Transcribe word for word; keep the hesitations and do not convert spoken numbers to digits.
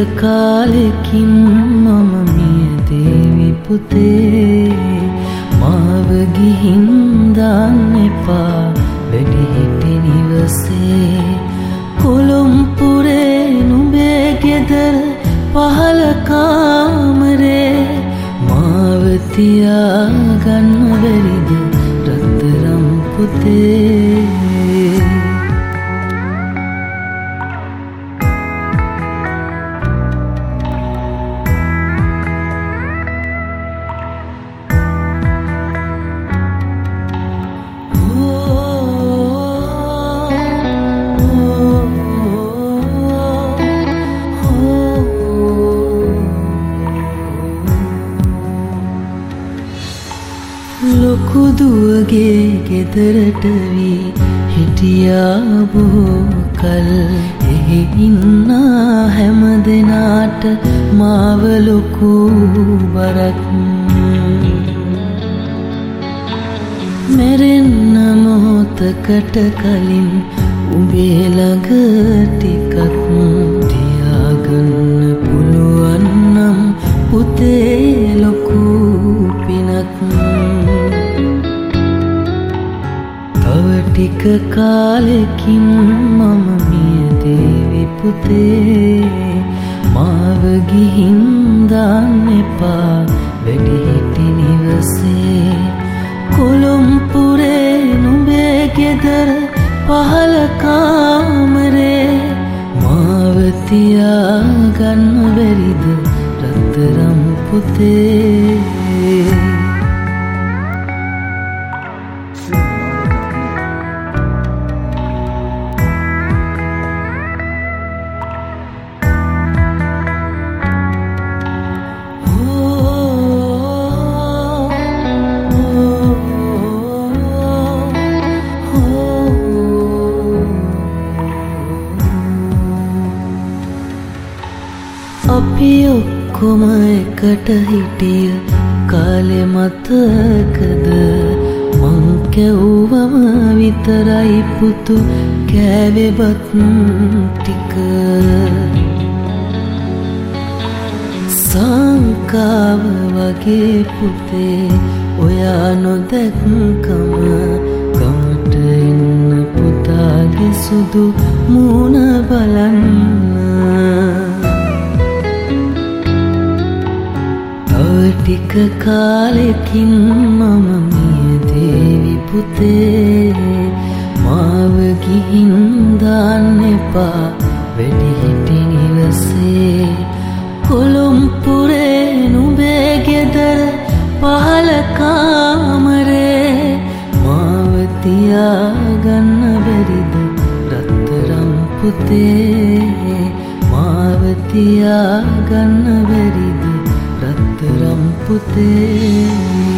කාලෙකින් මම මිය දේවි පුතේ මාව ගිහින් දාන්න එපා වැඩිහිටි නිවසේ කොළොම්පුරේ නුඹේ ගෙදර පහළ කාමරේ මාව තියාගන්න බැරිද රත්තරන් පුතේ ලොකු දුවගේ ගෙදරට වී හිටියා බොහෝ කල් එහි ඉන්නා හැම දෙනාට මාව ලොකු බරක් මැරෙන්න මොහොතකට කලින් උඹේ ළඟ ටිකක් තියාගන්න පුළුවන් නම් පුතේ ලොකු පිනක් ටික කාලෙකින් මම මිය දේවි පුතේ මාව ගිහින් දාන්න එපා වැඩිහිටි නිවසේ කොළොම්පුරේ නුඹේ ගෙදර පහළ කාමරේ මාව තියාගන්න බැරිද රත්තරන් පුතේ අපි ඔක්කොම එකට හිටිය කාලෙ මතකද මං කැව්වම විතරයි පුතු කෑවෙබත් ටික සංකාව වගේ පුතේ ඔයා නොදැක්කම ගමට එන්න පුතාගේ සුදු මූණ බලන්න ටික කාලෙකින් මම මිය දේවි පුතේ මාව ගිහින් දාන්න එපා වැඩිහිටි නිවසේ කොළොම්පුරේ නුඹේ ගෙදර පහළ කාමරේ මාව තියාගන්න බැරිද රත්තරන් පුතේ මාව තියාගන්න බැරිද රත්තරන් පුතේ